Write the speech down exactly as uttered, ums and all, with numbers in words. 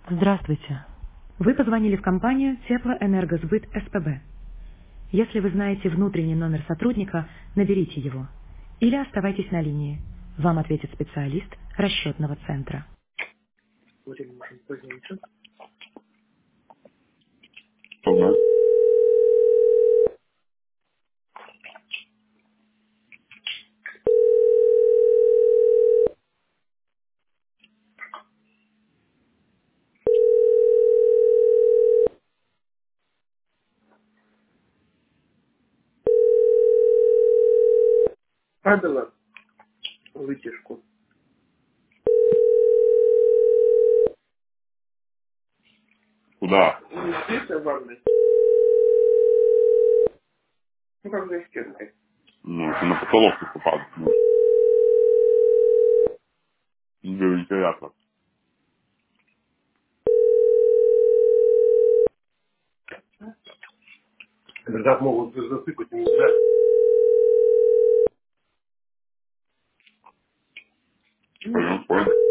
Здравствуйте. Вы позвонили в компанию Теплоэнергосбыт СПБ. Если вы знаете внутренний номер сотрудника, наберите его. Или оставайтесь на линии. Вам ответит специалист расчетного центра. Время можем позвонить. Ага. Падала вытяжку. Куда? Ну, здесь в ванной. Ну, как за стенкой. Ну, если на потолок не попадать. Ну, для вентилятора. Когда могут засыпать, не знаю. Понял, понял.